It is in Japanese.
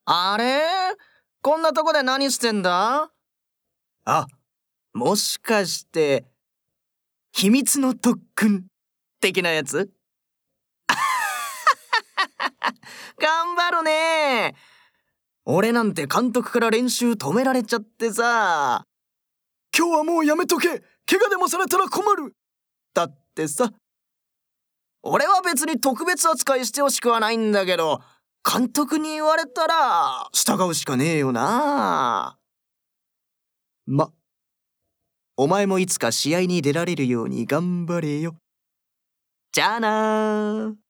あれ、こんなとこで何してんだ？あ、もしかして、秘密の特訓的なやつ？頑張るね。俺なんて監督から練習止められちゃってさ。今日はもうやめとけ。怪我でもされたら困る。だってさ。俺は別に特別扱いしてほしくはないんだけど、監督に言われたら従うしかねえよな。お前もいつか試合に出られるように頑張れよ。じゃあなー。